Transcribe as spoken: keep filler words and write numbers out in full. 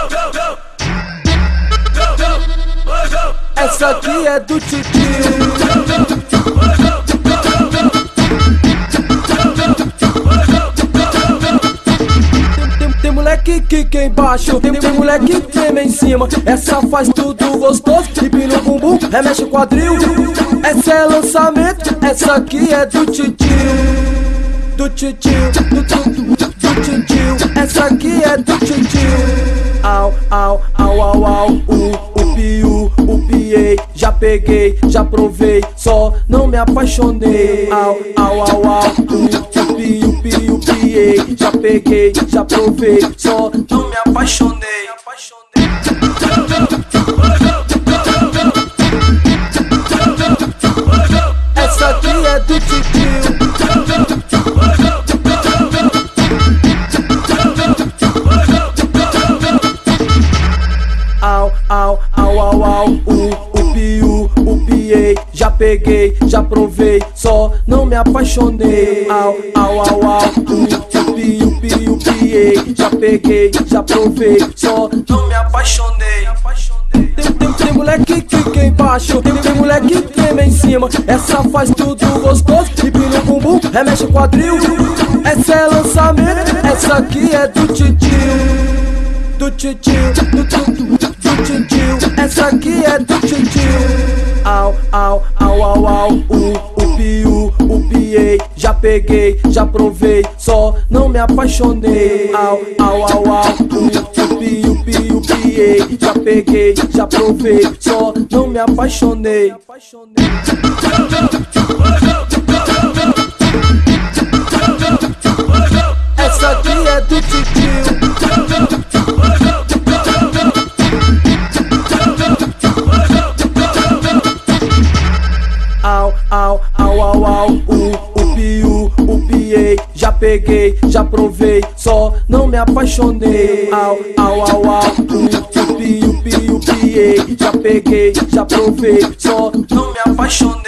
Essa aqui é do titio. Tem, tem moleque que quica embaixo, tem, tem moleque que treme em cima. Essa faz tudo gostoso, empina o bumbum, remexe o quadril. Essa é lançamento, essa aqui é do titio. Do titio, do, do, do, do titio. Essa aqui é do titio. Au, au, au, au, au, o, o piu, o piei. Já peguei, já provei, só não me apaixonei. Au, au, au, au, o, o piu, piu, piei. Já peguei, já provei, só não me apaixonei. Essa aqui é do titio. Au, au, au, au, au, o, o piu, o piei. Já peguei, já provei, só não me apaixonei. Au, au, au, au, o, o piu, piu, piei. Já peguei, já provei, só não me apaixonei. Tem, tem, tem moleque que quica embaixo, tem, tem moleque que treme em cima. Essa faz tudo gostoso, empina o bumbum, remexe o quadril. Essa é lançamento, essa aqui é do titio. Do titio, do, do, do, do titio. Essa aqui é do titio. Au, au, au, au, au, o, o piu, o piei. Já peguei, já provei, só não me apaixonei. Au, au, au, au, o, o piu, piu, piei. Já peguei, já provei, só não me apaixonei. Essa aqui é do titio. Au, au, au, au, au, o, o piu, o piei. Já peguei, já provei, só não me apaixonei. Au, au, au, au, o, o piu, piu, piei. Já peguei, já provei, só não me apaixonei.